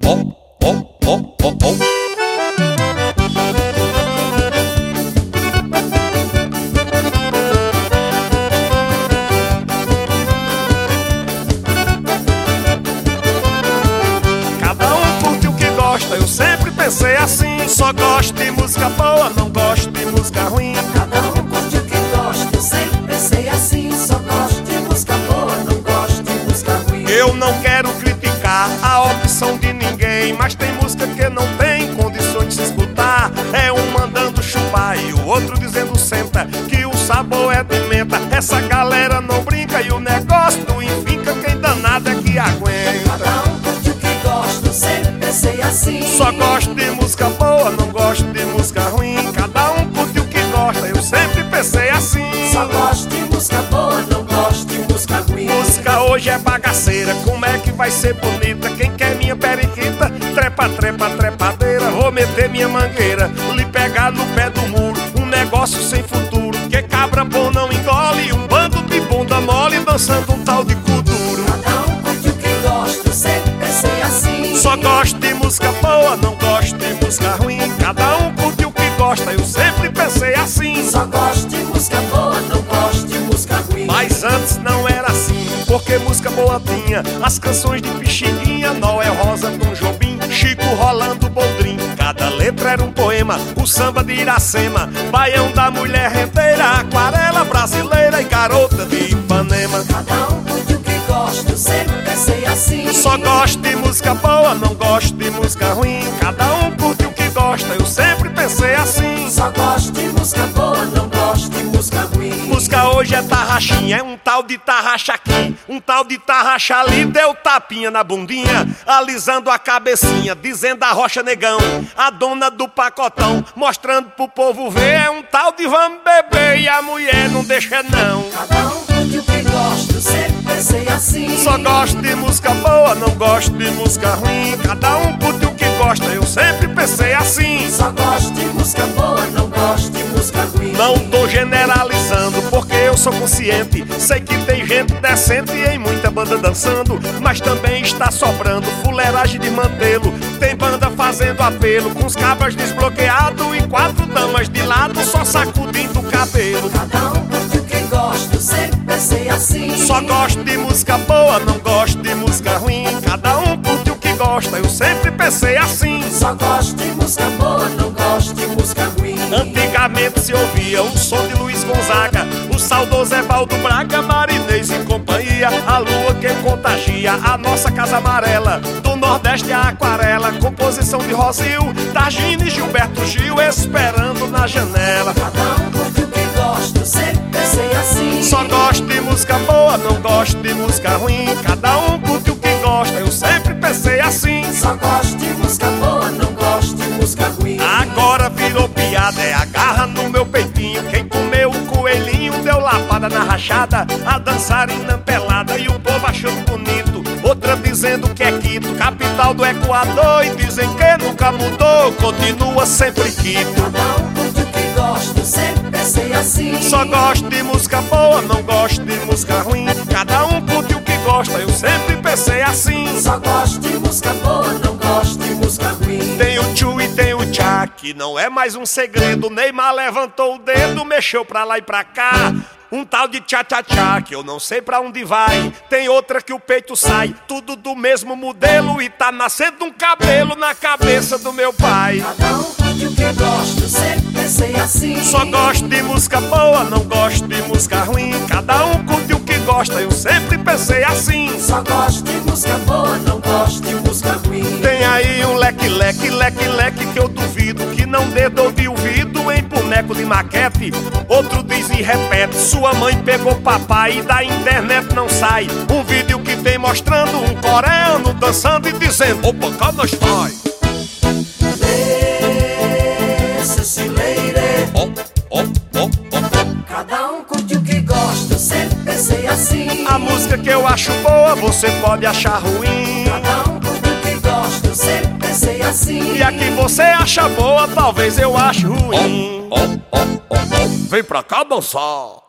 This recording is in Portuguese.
oh, oh, oh, oh, oh. Cada um curte o que gosta, eu sempre pensei assim. Só gosto de música boa, não gosto de música ruim. Cada um curte o que gosta, eu sempre pensei assim. Só gosto de música boa, não gosto de música ruim. Eu não quero criticar a opção de ninguém, mas tem música que não tem condições de se escutar. É um mandando chupar e o outro dizendo senta, que o sabor é de menta. Essa galera não brinca e o negócio do enfinca, quem danado é que aguenta. Cada um curte o que gosta, eu sempre pensei assim. Só gosto de música boa, não gosto de música ruim. Cada um curte o que gosta, eu sempre pensei assim. Só gosto de música boa, não gosto de música ruim. Música hoje é bagaceira, como é que vai ser bonita? Quem quer minha periquita? Trepa, trepa, trepadeira. Vou meter minha mangueira, lhe pegar no pé do muro. Um negócio sem futuro, que cabra bom não engole. Um bando de bunda mole dançando um tal de cu duro. Cada um curte o que gosta, eu sempre pensei assim. Só gosto de música boa, não gosto de música ruim. Cada um curte o que gosta, eu sempre pensei assim. Só gosto de música boa, não gosto de música ruim. Mas antes não era assim, porque música boa tinha as canções de Pixinguinha, Noel Rosa, Tom Jobim, Chico Rolando Boldrin. Cada letra era um poema, o samba de Iracema, Baião da Mulher Renteira, Aquarela Brasileira e Garota de Ipanema. Cada um curte o que gosta, eu sempre pensei assim. Só gosto de música boa, não gosto de música ruim. Cada um curte o que gosta, eu sempre pensei assim. Só gosto de música boa, não gosto de música ruim. Música hoje é tarraxinha, é um tal de tarraxa aqui, um tal de tarraxa ali. Deu tapinha na bundinha, alisando a cabecinha, dizendo a rocha negão, a dona do pacotão, mostrando pro povo ver. É um tal de vamos beber e a mulher não deixa não. Cada um curte o que gosta, eu sempre pensei assim. Só gosto de música boa, não gosto de música ruim. Cada um curte o que gosta, eu sempre pensei assim. Só gosto de música boa, não gosto de música ruim. Não tô generalizando, porque eu sou consciente. Sei que tem gente decente em muita banda dançando, mas também está sobrando fuleiragem de mantê-lo. Tem banda fazendo apelo, com os cabras desbloqueados e 4 damas de lado só sacudindo o cabelo. Cada um curte o que gosta, eu sempre pensei assim. Só gosto de música boa, não gosto de música ruim. Cada um curte o que gosta, eu sempre pensei assim. Só gosto de música boa, não gosto de música ruim. Antigamente se ouvia o som de Luiz Gonzaga, o saudoso Evaldo Braga, Marinês e companhia, a lua que contagia, a nossa casa amarela, do Nordeste a Aquarela, composição de Rosil, Targino e Gilberto Gil, esperando na janela. Cada um curte o que gosta, eu sempre pensei assim. Só gosto de música boa, não gosto de música ruim. Cada um curte o que gosta, eu sempre pensei assim. Só gosto de música boa, não gosto de música ruim. Agora virou piada, é a garra no meu peitinho. Quem comeu o coelhinho deu lapada na rachada, a dançarina pelada e o povo achando bonito. Outra dizendo que é Quito, capital do Equador, e dizem que nunca mudou, continua sempre Quito. Cada um curte o que gosta, eu sempre pensei assim. Só gosto de música boa, não gosto de música ruim. Cada um curte o que gosta, eu sempre pensei assim. Só gosto de música boa, não gosto de música ruim. Tem o tchu e tem o tchá, que não é mais um segredo. Neymar levantou o dedo, mexeu pra lá e pra cá. Um tal de tchá-tchá-tchá, que eu não sei pra onde vai. Tem outra que o peito sai, tudo do mesmo modelo, e tá nascendo um cabelo na cabeça do meu pai. Cada um curte o que gosta, eu sempre pensei assim. Só gosto de música boa, não gosto de música ruim. Cada um curte o que gosta, eu sempre pensei assim. Só gosto de música boa, não gosto de música ruim. Tem aí um leque-leque, leque-leque, que eu duvido que não dê dor de ouvido em boneco de maquete. Outro diz e repete, sua mãe pegou papai e da internet não sai. Um vídeo que tem mostrando um coreano dançando e dizendo: opa, cá nós vai. Listen, lady. Oh, oh, oh, oh. Cada um curte o que gosta, eu sempre pensei assim. A música que eu acho boa, você pode achar ruim. Cada um curte o que gosta, eu sempre pensei assim. E a que você acha boa, talvez eu ache ruim. Vem pra cá dançar.